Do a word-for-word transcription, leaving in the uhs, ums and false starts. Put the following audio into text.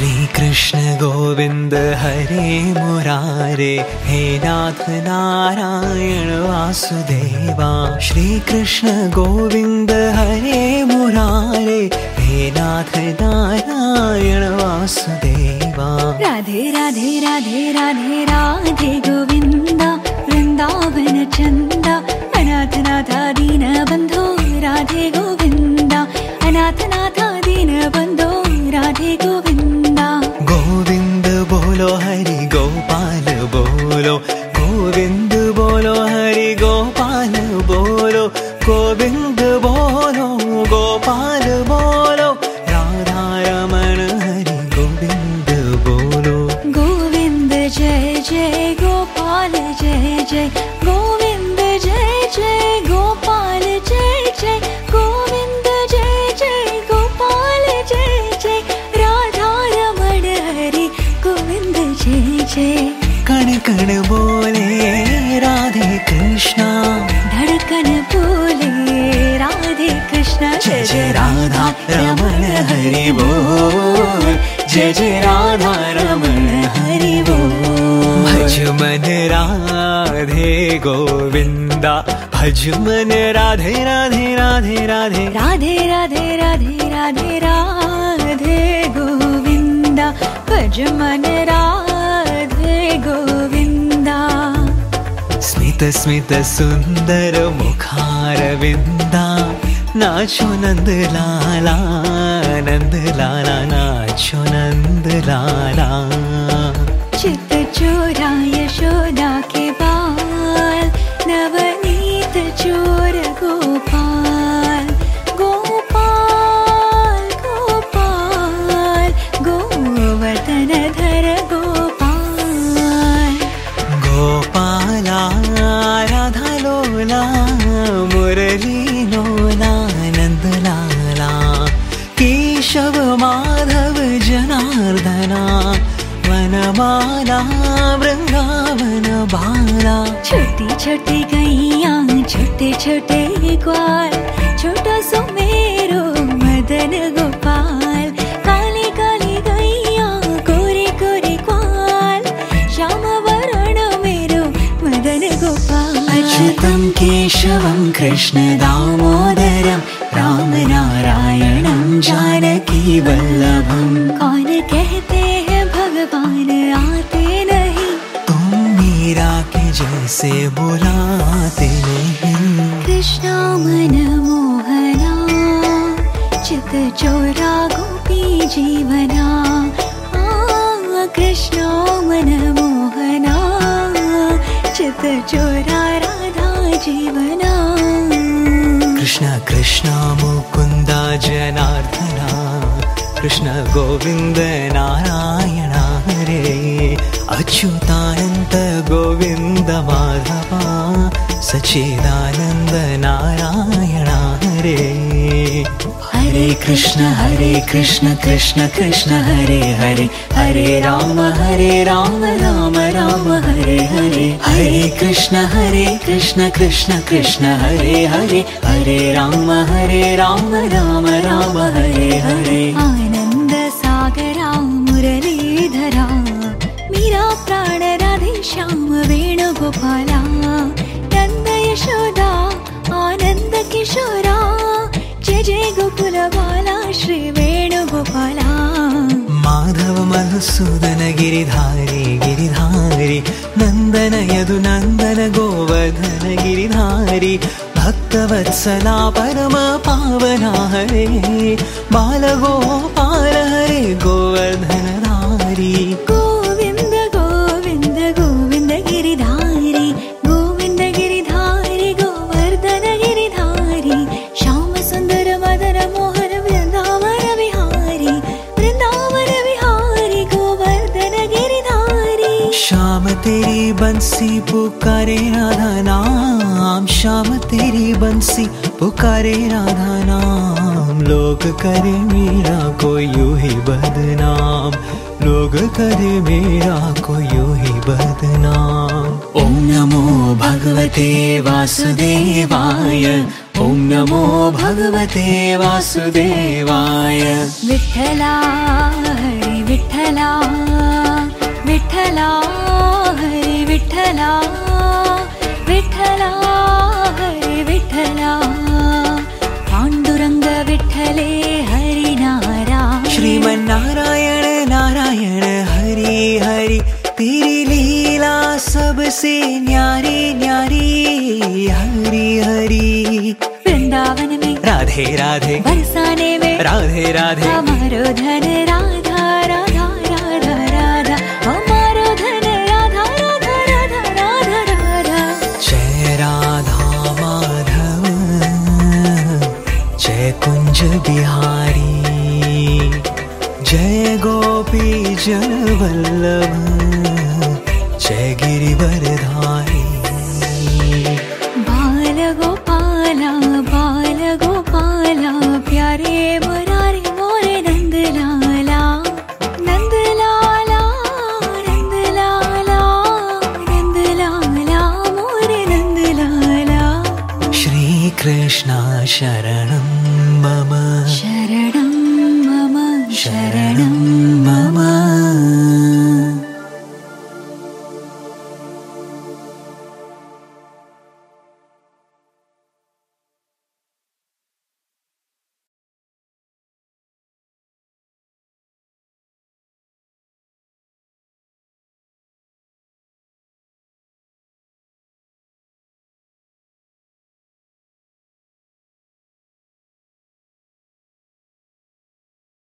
श्री कृष्ण गोविंद हरे मुरारे, हे नाथ नारायण वासुदेवा। श्री कृष्ण गोविंद हरे मुरारे, हे नाथ नारायण वासुदेवा। राधे राधे राधे राधे राधे गोविंदा, वृंदावन चंदा, अनाथ नाथा दीन बंधो राधे गोविंदा, अनाथ नाथा दीन बंधो राधे गोविंदा। गोविंद बोलो हरि गोपाल बोलो, गोविंद बोलो हरि गोपाल बोलो, गोविंद बोलो गोपाल बोलो, राधा रमण हरि गोविंद बोलो। गोविंद जय जय गोपाल जय जय, गोविंद जय जय गोपाल जय जय, गोविंद जय जय गोपाल जय जय, राधा रमण हरि गोविंद जय जय। कण कण बोले राधे कृष्णा, धड़कन बोले राधे कृष्णा। जय जय राधा रमण हरि बोल, जय जय राधा रमण हरि बोल। भज मन राधे गोविंदा, भज मन राधे राधे राधे राधे राधे राधे राधे राधे राधे गोविंदा, भज मन राधे गोविंदा। स्मित स्मित सुंदर मुखारविंदा, नाचो नंद लाला नंद लाला, नाचो नंद लाला। चित चोरा यशोदा के बाल, नवनीत चोर गोपाल, गोपाल गोपाल, गोवर्धन धर गोपाल। गोपाला राधा लोला, मुरली लोला नंद लाला, केशव माधव जनार्दना, वनमाला वृंदावन बाला। छोटी छोटी गैया छोटे छोटे ग्वाल, छोटा सुमेरो मदन गोपाल, काली काली गैया कोरे कोरे ग्वाल, श्याम वरण मेरो मदन गोपाल। अच्युतं केशवं कृष्ण दामोदरं, राम नारायणं जानकी वल्लभं। कौन कहते हैं भगवान आते नहीं, तुम मीरा के जैसे बुलाते नहीं। कृष्णा मन मोहना, चित चोरा गोपी जीवना। आ कृष्णा मन मोहना, चित चोरा राधा जीवना। कृष्ण कृष्ण मुकुंद जनार्दना, कृष्ण गोविंद नारायण हरे, अच्युतानंद गोविंद माधवा, सच्चिदानंद नारायण हरे। हरे कृष्ण हरे कृष्ण कृष्ण कृष्ण हरे हरे, हरे राम हरे राम राम राम हरे हरे। हरे कृष्ण हरे कृष्ण कृष्ण कृष्ण हरे हरे, हरे राम हरे राम राम राम हरे हरे। आनंद सागरा मुरलीधरा, मीरा प्राण राधे श्याम वेणुगोपाला, नंद यशोदा आनंद किशोरा, जय जय गोकुल बाला श्री वेणुगोपाला। माधव मधुसूदन गिरिधारी गिरिधारी, नंदन यदु नंदन गोवर्धन गिरिधारी, भक्तवत्सला परम पावना हरे, बाल गोपाल हरे गोवर्धन धारी। गोविंद गोविंद गोविंद गिरिधारी, गोविंद गिरिधारी गोवर्धन गिरिधारी, श्याम सुंदर मदन मोहन वृंदावन विहारी, वृंदावन विहारी गोवर्धन गिरिधारी। श्याम तेरी बंसी पुकारे राधा नाम, श्याम तेरी बंसी पुकारे राधा नाम, लोग करे मेरा को यूं ही बदनाम, लोग करे मेरा को यूं ही बदनाम। ओम नमो भगवते वासुदेवाय, ओम नमो भगवते वासुदेवाय। विठ्ठला हरि विठ्ठला विठ्ठला हरे विठ्ठला विठ्ठला हरे विठ्ठला पांडुरंग विठ्ठले हरि नारायण श्रीमन्नारायण नारायण हरि हरि तेरी लीला सबसे न्यारी न्यारी हरि हरि वृंदावन में राधे राधे बरसाने में राधे राधे हमारो धन राधा राधा राधा राधा हमारो धन राधा राधा राधा राधा राधा जय राधा माधव जय कुंज बिहारी जय गोपी जन वल्लभ जय गिरिवरधारी बाल गोपाला बाल गोपाला प्यारे मुरारी मोरे नंद लाला नंद लाला नंद लाला नंद लाला मोरे नंद लाला श्री कृष्ण शरणम